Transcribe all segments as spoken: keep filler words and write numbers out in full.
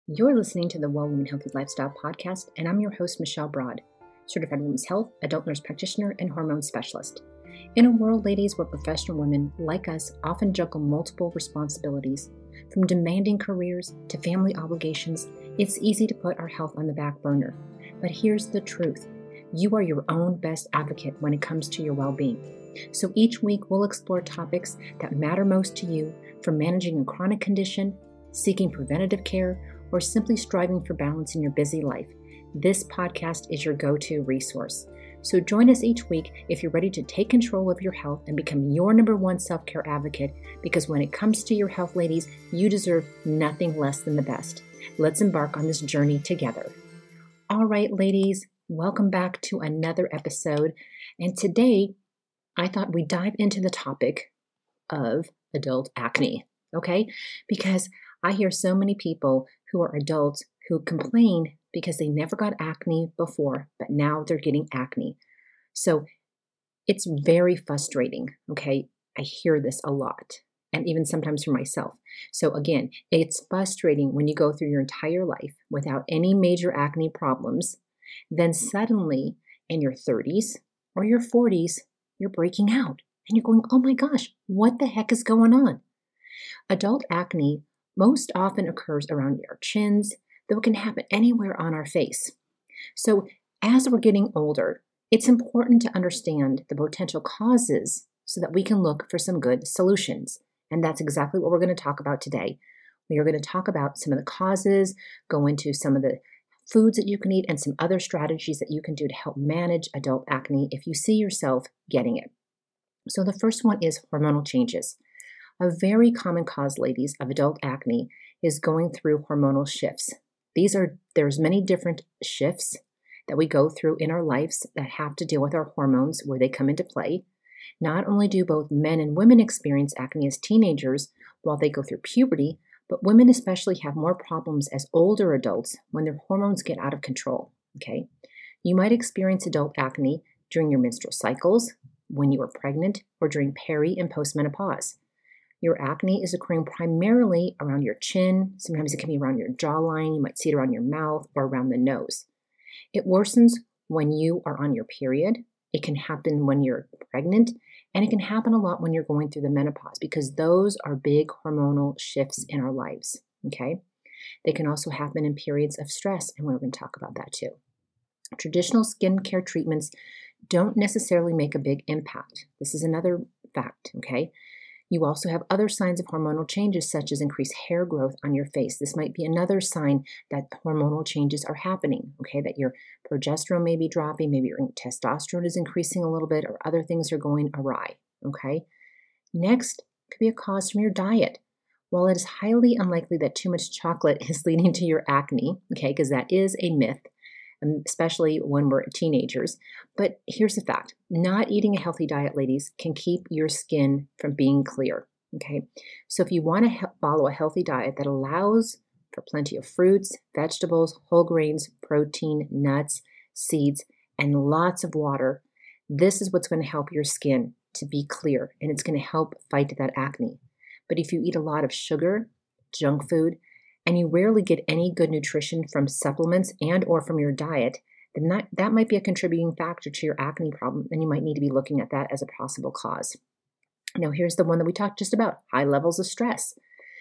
You're listening to the Well Woman Healthy Lifestyle Podcast, and I'm your host, Michelle Broad, certified women's health, adult nurse practitioner, and hormone specialist. In a world, ladies, where professional women like us often juggle multiple responsibilities, from demanding careers to family obligations, it's easy to put our health on the back burner. But here's the truth. You are your own best advocate when it comes to your well-being. So each week, we'll explore topics that matter most to you, from managing a chronic condition, seeking preventative care, or simply striving for balance in your busy life. This podcast is your go-to resource. So join us each week if you're ready to take control of your health and become your number one self-care advocate, because when it comes to your health, ladies, you deserve nothing less than the best. Let's embark on this journey together. All right, ladies, welcome back to another episode. And today, I thought we'd dive into the topic of adult acne, okay? Because I hear so many people who are adults who complain because they never got acne before, but now they're getting acne. So it's very frustrating, okay? I hear this a lot, and even sometimes for myself. So again, it's frustrating when you go through your entire life without any major acne problems, then suddenly in your thirties or your forties, you're breaking out and you're going, oh my gosh, what the heck is going on? Adult acne most often occurs around our chins, though it can happen anywhere on our face. So as we're getting older, it's important to understand the potential causes so that we can look for some good solutions. And that's exactly what we're going to talk about today. We are going to talk about some of the causes, go into some of the foods that you can eat, and some other strategies that you can do to help manage adult acne if you see yourself getting it. So the first one is hormonal changes. A very common cause, ladies, of adult acne is going through hormonal shifts. These are, there's many different shifts that we go through in our lives that have to deal with our hormones where they come into play. Not only do both men and women experience acne as teenagers while they go through puberty, but women especially have more problems as older adults when their hormones get out of control, okay? You might experience adult acne during your menstrual cycles, when you are pregnant, or during peri and postmenopause. Your acne is occurring primarily around your chin. Sometimes it can be around your jawline. You might see it around your mouth or around the nose. It worsens when you are on your period. It can happen when you're pregnant, and it can happen a lot when you're going through the menopause, because those are big hormonal shifts in our lives, okay? They can also happen in periods of stress, and we're going to talk about that too. Traditional skincare treatments don't necessarily make a big impact. This is another fact, okay? You also have other signs of hormonal changes, such as increased hair growth on your face. This might be another sign that hormonal changes are happening, okay? That your progesterone may be dropping, maybe your testosterone is increasing a little bit, or other things are going awry, okay? Next could be a cause from your diet. While it is highly unlikely that too much chocolate is leading to your acne, okay, because that is a myth, especially when we're teenagers. But here's the fact. Not eating a healthy diet, ladies, can keep your skin from being clear, okay? So if you want to he- follow a healthy diet that allows for plenty of fruits, vegetables, whole grains, protein, nuts, seeds, and lots of water, this is what's going to help your skin to be clear, and it's going to help fight that acne. But if you eat a lot of sugar, junk food, and you rarely get any good nutrition from supplements and or from your diet, then that, that might be a contributing factor to your acne problem, and you might need to be looking at that as a possible cause. Now, here's the one that we talked just about, high levels of stress.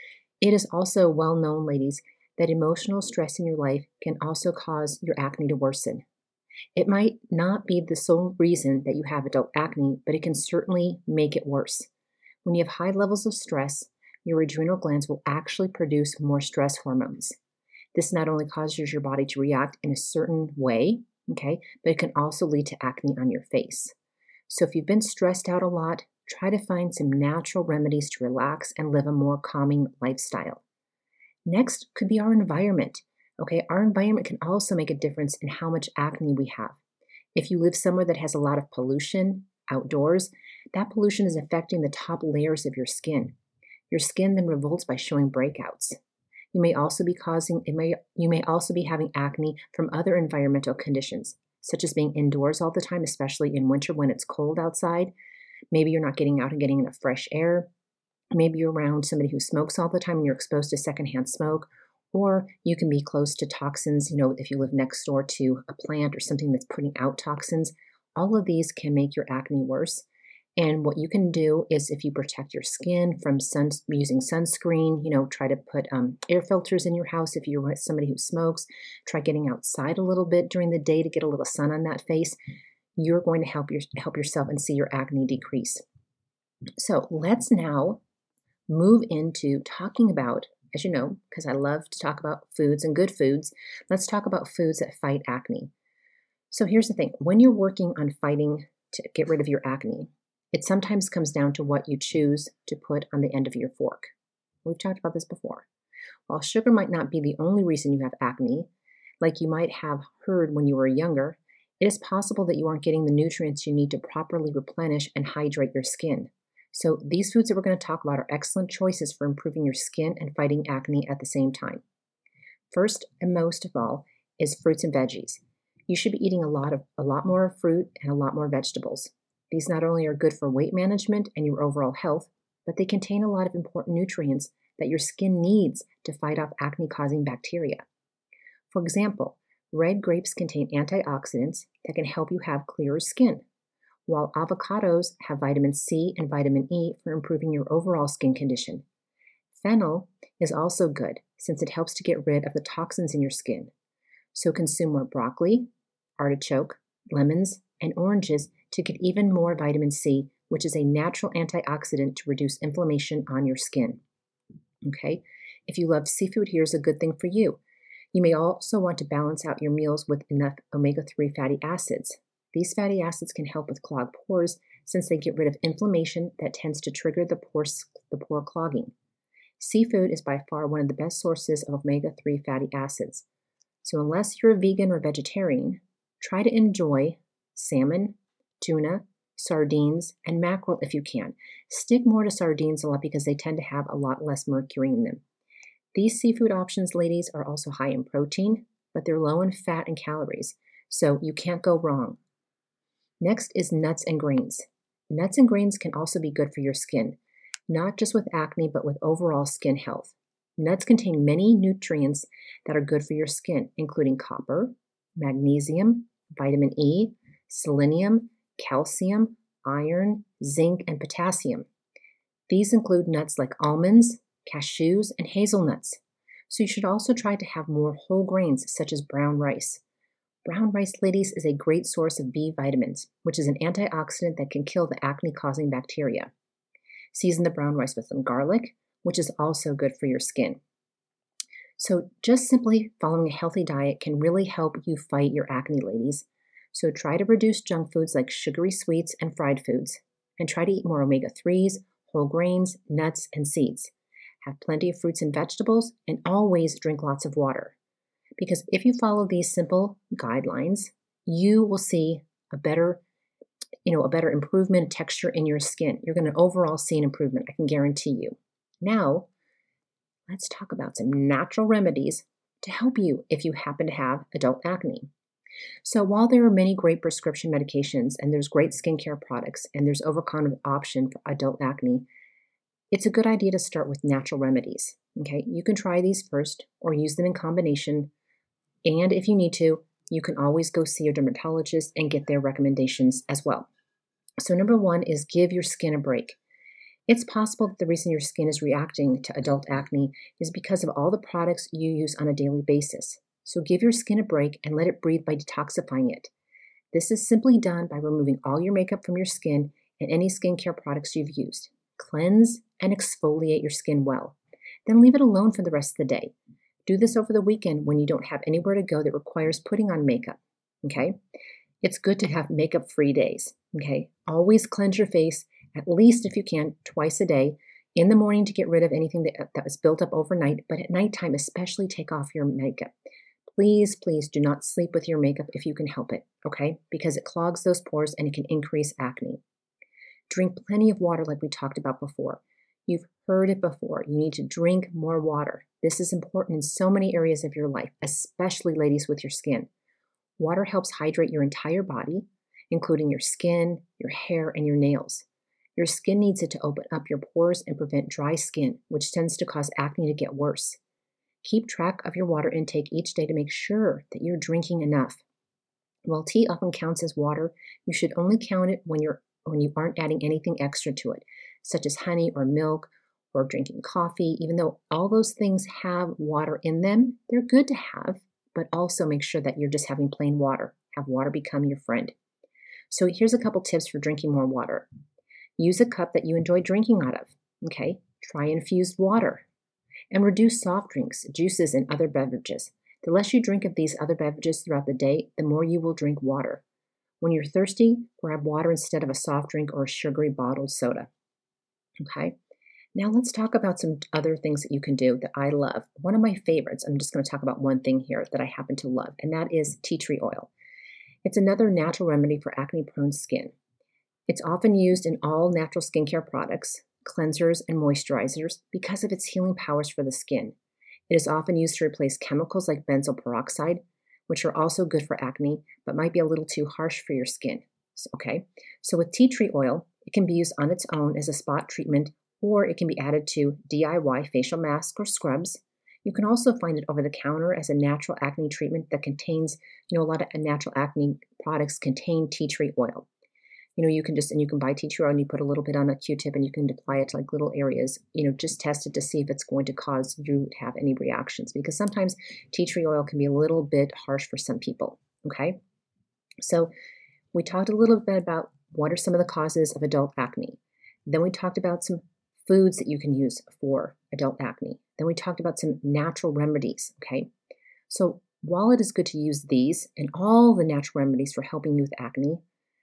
It is also well known, ladies, that emotional stress in your life can also cause your acne to worsen. It might not be the sole reason that you have adult acne, but it can certainly make it worse. When you have high levels of stress, your adrenal glands will actually produce more stress hormones. This not only causes your body to react in a certain way, okay, but it can also lead to acne on your face. So if you've been stressed out a lot, try to find some natural remedies to relax and live a more calming lifestyle. Next could be our environment. Okay, our environment can also make a difference in how much acne we have. If you live somewhere that has a lot of pollution outdoors, that pollution is affecting the top layers of your skin. Your skin then revolts by showing breakouts. You may also be causing, it may, you may also be having acne from other environmental conditions, such as being indoors all the time, especially in winter when it's cold outside. Maybe you're not getting out and getting enough fresh air. Maybe you're around somebody who smokes all the time and you're exposed to secondhand smoke, Or you can be close to toxins, you know, if you live next door to a plant or something that's putting out toxins. All of these can make your acne worse. And what you can do is if you protect your skin from sun using sunscreen, you know, try to put um, air filters in your house. If you're with somebody who smokes, try getting outside a little bit during the day to get a little sun on that face. You're going to help your help yourself and see your acne decrease. So let's now move into talking about, as you know, because I love to talk about foods and good foods, let's talk about foods that fight acne. So here's the thing. When you're working on fighting to get rid of your acne, it sometimes comes down to what you choose to put on the end of your fork. We've talked about this before. While sugar might not be the only reason you have acne, like you might have heard when you were younger, it is possible that you aren't getting the nutrients you need to properly replenish and hydrate your skin. So these foods that we're going to talk about are excellent choices for improving your skin and fighting acne at the same time. First and most of all is fruits and veggies. You should be eating a lot of a lot more fruit and a lot more vegetables. These not only are good for weight management and your overall health, but they contain a lot of important nutrients that your skin needs to fight off acne-causing bacteria. For example, red grapes contain antioxidants that can help you have clearer skin, while avocados have vitamin C and vitamin E for improving your overall skin condition. Fennel is also good since it helps to get rid of the toxins in your skin. So consume more broccoli, artichoke, lemons, and oranges to get even more vitamin C, which is a natural antioxidant to reduce inflammation on your skin. Okay, if you love seafood, here's a good thing for you. You may also want to balance out your meals with enough omega three fatty acids. These fatty acids can help with clogged pores since they get rid of inflammation that tends to trigger the pore, the pore clogging. Seafood is by far one of the best sources of omega three fatty acids. So unless you're a vegan or vegetarian, try to enjoy salmon, tuna, sardines, and mackerel if you can. Stick more to sardines a lot because they tend to have a lot less mercury in them. These seafood options, ladies, are also high in protein, but they're low in fat and calories, so you can't go wrong. Next is nuts and grains. Nuts and grains can also be good for your skin, not just with acne, but with overall skin health. Nuts contain many nutrients that are good for your skin, including copper, magnesium, vitamin E, selenium, calcium, iron, zinc, and potassium. These include nuts like almonds, cashews, and hazelnuts. So you should also try to have more whole grains such as brown rice. Brown rice, ladies, is a great source of B vitamins, which is an antioxidant that can kill the acne-causing bacteria. Season the brown rice with some garlic, which is also good for your skin. So just simply following a healthy diet can really help you fight your acne, ladies. So try to reduce junk foods like sugary sweets and fried foods, and try to eat more omega threes, whole grains, nuts, and seeds. Have plenty of fruits and vegetables, and always drink lots of water. Because if you follow these simple guidelines, you will see a better, you know, a better improvement texture in your skin. You're going to overall see an improvement, I can guarantee you. Now, let's talk about some natural remedies to help you if you happen to have adult acne. So while there are many great prescription medications and there's great skincare products and there's over-the-counter option for adult acne, it's a good idea to start with natural remedies. Okay, you can try these first or use them in combination. And if you need to, you can always go see your dermatologist and get their recommendations as well. So number one is give your skin a break. It's possible that the reason your skin is reacting to adult acne is because of all the products you use on a daily basis. So give your skin a break and let it breathe by detoxifying it. This is simply done by removing all your makeup from your skin and any skincare products you've used. Cleanse and exfoliate your skin well. Then leave it alone for the rest of the day. Do this over the weekend when you don't have anywhere to go that requires putting on makeup, okay? It's good to have makeup-free days, okay? Always cleanse your face, at least if you can, twice a day. In the morning to get rid of anything that, that was built up overnight, but at nighttime especially take off your makeup. Please, please do not sleep with your makeup if you can help it, okay? Because it clogs those pores and it can increase acne. Drink plenty of water like we talked about before. You've heard it before. You need to drink more water. This is important in so many areas of your life, especially ladies with your skin. Water helps hydrate your entire body, including your skin, your hair, and your nails. Your skin needs it to open up your pores and prevent dry skin, which tends to cause acne to get worse. Keep track of your water intake each day to make sure that you're drinking enough. While tea often counts as water, you should only count it when you're when you aren't adding anything extra to it, such as honey or milk or drinking coffee. Even though all those things have water in them, they're good to have, but also make sure that you're just having plain water. Have water become your friend. So here's a couple tips for drinking more water. Use a cup that you enjoy drinking out of. Okay, try infused water. And reduce soft drinks, juices, and other beverages. The less you drink of these other beverages throughout the day, the more you will drink water. When you're thirsty, grab water instead of a soft drink or a sugary bottled soda. Okay, now let's talk about some other things that you can do that I love. One of my favorites, I'm just going to talk about one thing here that I happen to love, and that is tea tree oil. It's another natural remedy for acne-prone skin. It's often used in all natural skincare products, cleansers, and moisturizers because of its healing powers for the skin. It is often used to replace chemicals like benzoyl peroxide, which are also good for acne, but might be a little too harsh for your skin. Okay, so with tea tree oil, it can be used on its own as a spot treatment, or it can be added to D I Y facial masks or scrubs. You can also find it over the counter as a natural acne treatment that contains, you know, a lot of natural acne products contain tea tree oil. You know, you can just, and you can buy tea tree oil and you put a little bit on a Q-tip and you can apply it to like little areas, you know, just test it to see if it's going to cause you to have any reactions, because sometimes tea tree oil can be a little bit harsh for some people, okay? So we talked a little bit about what are some of the causes of adult acne. Then we talked about some foods that you can use for adult acne. Then we talked about some natural remedies, okay? So while it is good to use these and all the natural remedies for helping you with acne,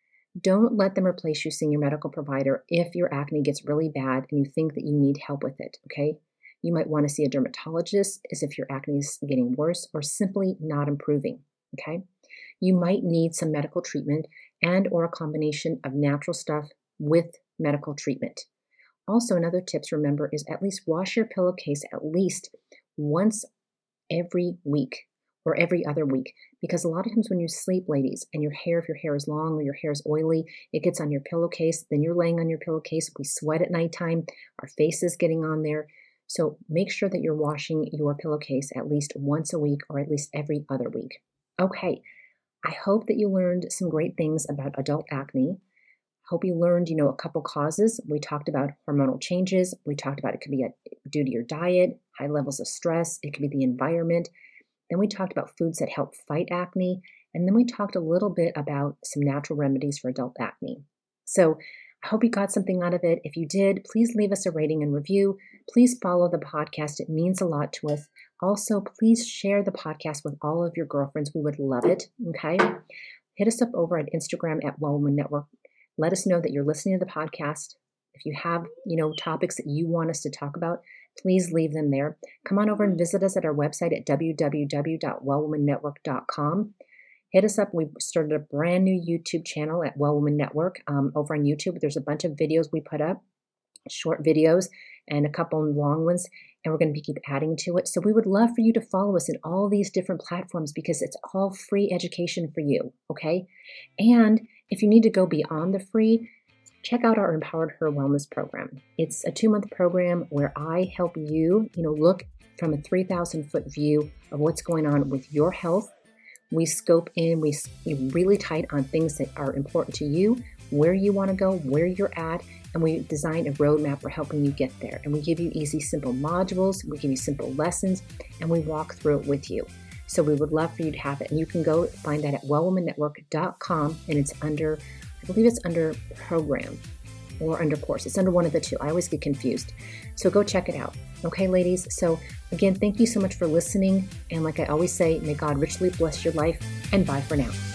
don't let them replace you seeing your medical provider if your acne gets really bad and you think that you need help with it, okay? You might want to see a dermatologist as if your acne is getting worse or simply not improving, okay? You might need some medical treatment and or a combination of natural stuff with medical treatment. Also, another tip to remember is at least wash your pillowcase at least once every week or every other week, because a lot of times when you sleep, ladies, and your hair, if your hair is long or your hair is oily, it gets on your pillowcase, then you're laying on your pillowcase, we sweat at nighttime, our face is getting on there. So make sure that you're washing your pillowcase at least once a week or at least every other week. Okay, I hope that you learned some great things about adult acne. Hope you learned, you know, a couple causes. We talked about hormonal changes. We talked about it could be a, due to your diet, high levels of stress. It could be the environment. Then we talked about foods that help fight acne. And then we talked a little bit about some natural remedies for adult acne. So I hope you got something out of it. If you did, please leave us a rating and review. Please follow the podcast. It means a lot to us. Also, please share the podcast with all of your girlfriends. We would love it. Okay. Hit us up over at Instagram at Well Woman Network. Let us know that you're listening to the podcast. If you have, you know, topics that you want us to talk about, please leave them there. Come on over and visit us at our website at w w w dot well woman network dot com. Hit us up. We've started a brand new YouTube channel at Well Woman Network. Um, over on YouTube, there's a bunch of videos we put up, short videos and a couple long ones, and we're going to be keep adding to it. So we would love for you to follow us in all these different platforms because it's all free education for you, okay? And if you need to go beyond the free, check out our Empowered Her Wellness program. It's a two-month program where I help you, you know, look from a three thousand foot view of what's going on with your health. We scope in, we really tight on things that are important to you, where you want to go, where you're at, and we design a roadmap for helping you get there. And we give you easy, simple modules, we give you simple lessons, and we walk through it with you. So we would love for you to have it. And you can go find that at well woman network dot com, and it's under, I believe it's under program or under course. It's under one of the two. I always get confused. So go check it out. Okay, ladies? So again, thank you so much for listening. And like I always say, may God richly bless your life, and bye for now.